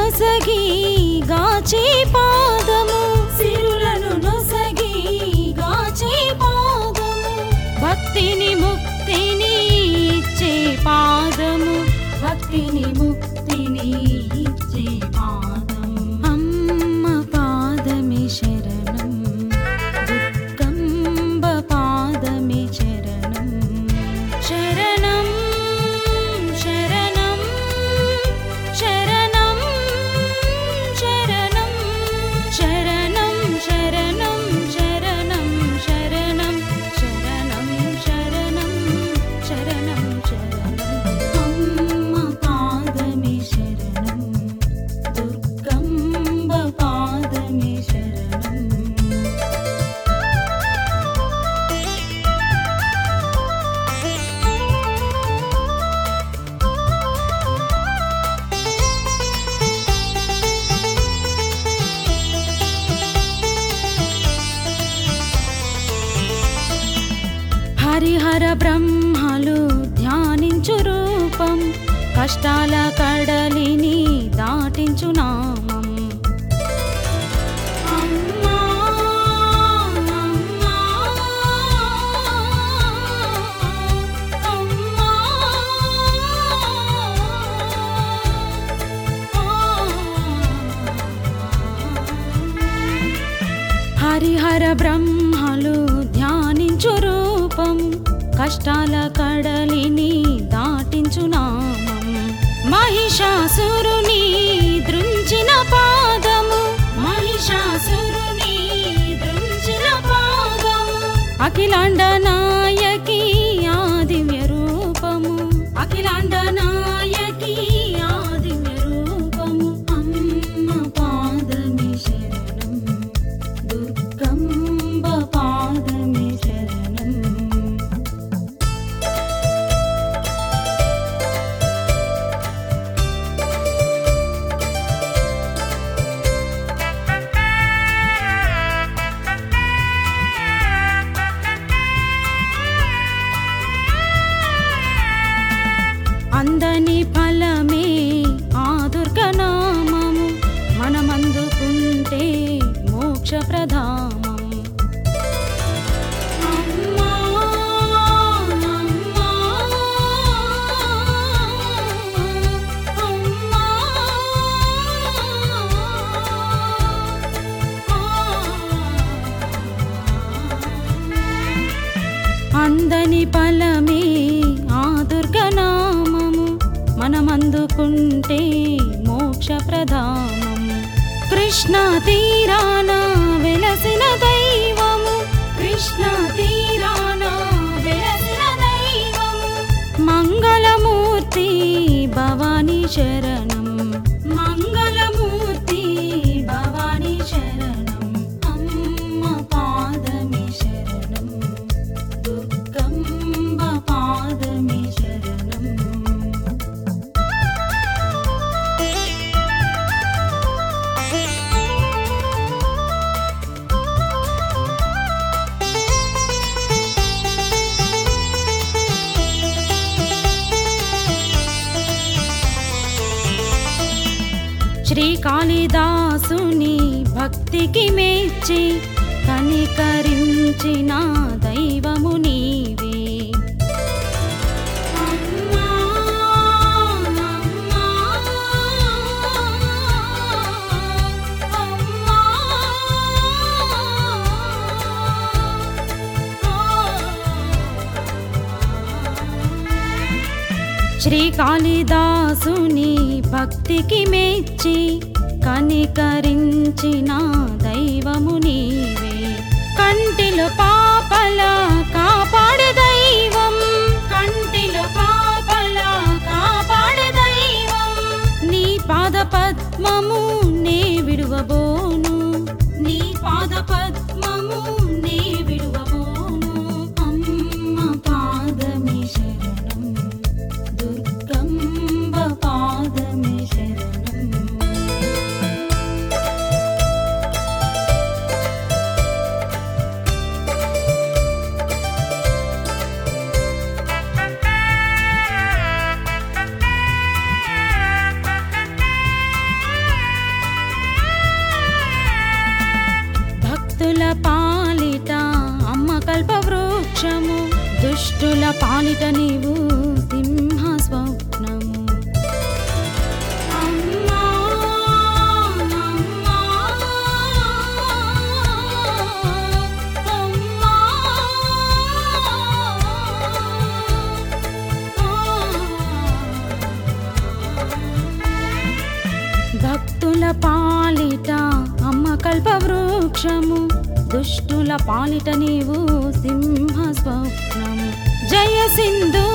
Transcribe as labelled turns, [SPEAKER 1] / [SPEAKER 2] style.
[SPEAKER 1] నొసగి గాచే పాదము సిరులను నొసగి గాచే పాదము భక్తిని ముక్తిని ఇచ్చే పాదము భక్తిని ముక్తిని ఇచ్చే పాదం అమ్మ పాదమే శరణం దుర్గంబ పాదమే శరణం శరణం శరణం శరణం శరణం శరణం శరణం శరణం శరణం శరణం శరణం శరణం శరణం అమ్మ పాదమే శరణం దుర్గంబ పాదమే శరణం హరిహర బ్రహ్మలు ధ్యానించు రూపం కష్టాల కడలిని దాటించు నామం అమ్మా అమ్మా అమ్మా హరిహర బ్రహ్మలు ధ్యానించు రూపం కష్టాల కడలిని దాటించు నామం మహిషాసురుని దృంచిన పాదము మహిషాసురుని దృంచిన పాదము అఖిలాండ నాయకి ఆ దివ్య రూపము అఖిలాండ నాయకి ఆ దివ్య రూపము అమ్మ పాదమే శరణం దుర్గంబ పాదమే శరణం అందని ఫలమే ఆ దుర్గనామము మనమందుకుంటే మోక్ష ప్రధామం అమ్మా అమ్మా అమ్మా అందని ఫలమే ఆ దుర్గనామము మనమందుకుంటే మోక్ష ప్రధామం కృష్ణ తీరాన వెలసిన దైవము కృష్ణ తీరాన వెలసిన దైవము మంగళమూర్తి భవానీ శరణం మంగళమూర్తి భవానీ శరణం అమ్మ పాదమే శరణం దుర్గంబ పాదమే శరణం శ్రీ కాళిదాసుని భక్తికి మెచ్చి కనికరించిన దైవము నీవే అమ్మా అమ్మా అమ్మా శ్రీ కాళిదాసుని భక్తికి మెచ్చి కనికరించిన దైవము నీవే కంటిలో పాపల కాపాడే దైవం కంటిలో పాపల కాపాడే దైవం నీ పాద పద్మము నే విడువబోను నీ పాద పద్మము నే విడువబోను అమ్మ పాదమే శరణం దుర్గంబ పాదమే శరణం దుష్టుల పాలిట నీవు సింహ స్వప్నము. అమ్మా అమ్మా అమ్మా భక్తుల పాలిట అమ్మ కల్పవృక్షము, దుష్టుల పాలిట నీవు సింహ స్వప్నము. జయ సింధు